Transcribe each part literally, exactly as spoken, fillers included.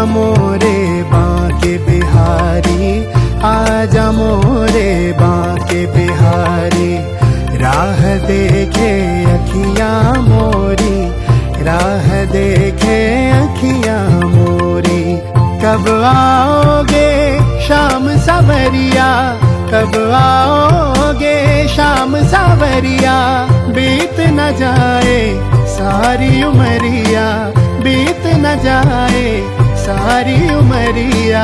मोरे बांके बिहारी, आजा मोरे बांके बिहारी। राह देखे अखियां मोरी, राह देखे अखियां मोरी। कब आओगे शाम सवरिया, कब आओगे शाम सवरिया। बीत न जाए सारी उमरिया, बीत न जाए सारी उमरिया।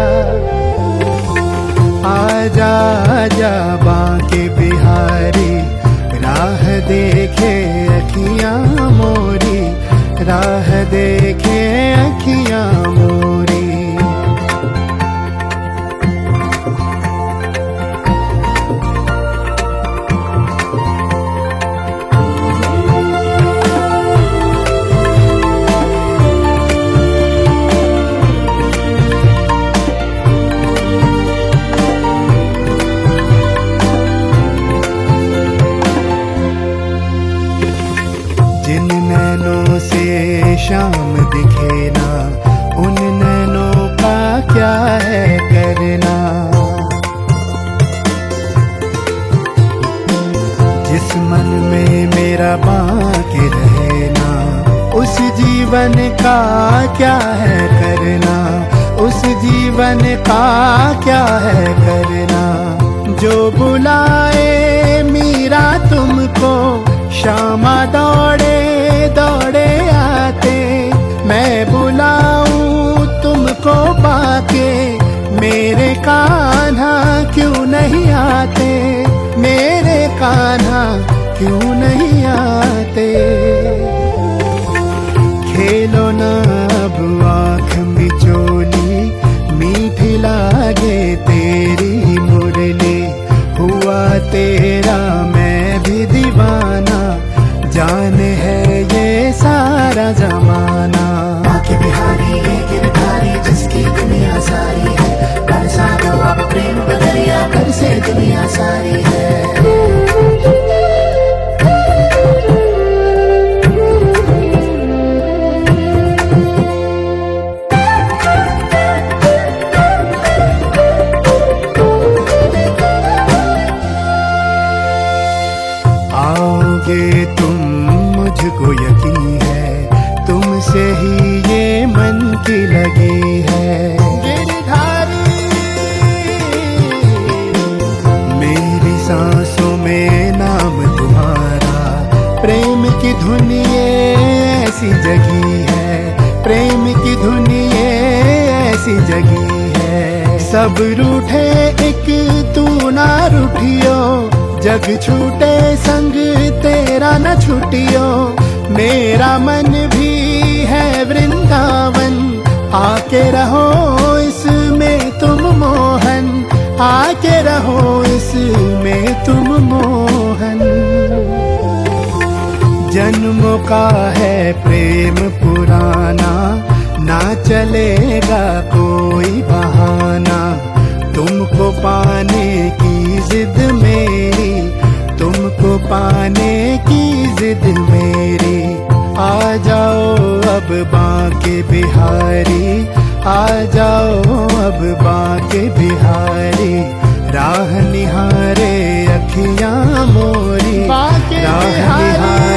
आजा आजा बांके बिहारी, राह देखे अखियां मोरी, राह देखे अखियां मोरी। जिन नैनों से शाम दिखे ना, उन नैनों का क्या है करना। जिस मन में मेरा बांके रहना, उस जीवन का क्या है करना, उस जीवन का क्या है करना। जो बुलाए मीरा तुमको, श्यामा दौड़े दौड़े आते। मैं बुलाऊं तुमको बाके, मेरे कान्हा क्यों नहीं आते, मेरे कान्हा क्यों नहीं आते। खेलो ना अब आँख मिचोली, मीठी लागे तेरी मुरली। हुआ तेरा मैं भी दीवाना, जाने है ये सारा जमाना। बांके बिहारी ये गिरधारी, जिसकी दुनिया सारी है। बरसा दो अब प्रेम बदरिया, घर से दुनिया सारी है। आओगे तुम मुझको यकीन है, तुमसे ही ये मन की लगी है। गिरधारी मेरी सांसों में नाम तुम्हारा, प्रेम की धुन ये ऐसी जगी है, प्रेम की धुन ये ऐसी जगी है। सब रूठे एक तू ना रूठियो, जग छूटे संग तेरा न छूटियो। मेरा मन भी है वृंदावन, आके रहो इसमें तुम मोहन, आके रहो इसमें तुम मोहन। जन्मों का है प्रेम पुराना, ना चलेगा कोई बहाना। तुमको पाने की जिद मेरी, तुमको पाने की जिद मेरी। आ जाओ अब बांके बिहारी, आ जाओ अब बांके बिहारी। राह निहारे अखियां मोरी, राह निहारे